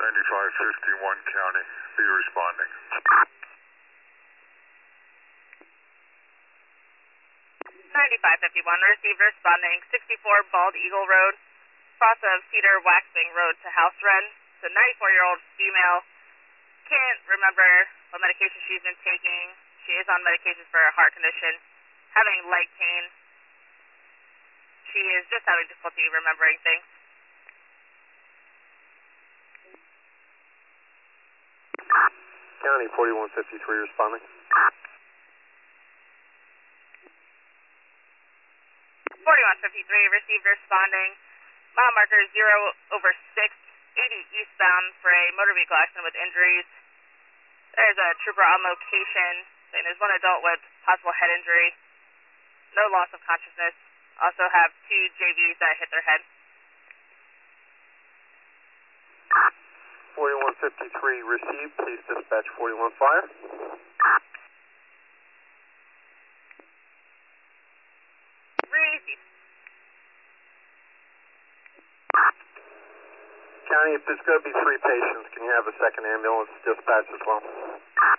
9551 County, be responding. 9551, received responding 64 Bald Eagle Road, cross of Cedar Waxing Road to House Run. It's a 94-year-old female. Can't remember what medication she's been taking. She is on medication for a heart condition, having leg pain. She is just having difficulty remembering things. County 4153 responding. 4153, received responding. Mile marker 0/6, 80 eastbound for a motor vehicle accident with injuries. There's a trooper on location, and there's one adult with possible head injury. No loss of consciousness. Also have two JVs that hit their head. 4153 received, please dispatch 41 Fire. Received. County, if there's going to be 3 patients, can you have a second ambulance dispatch as well?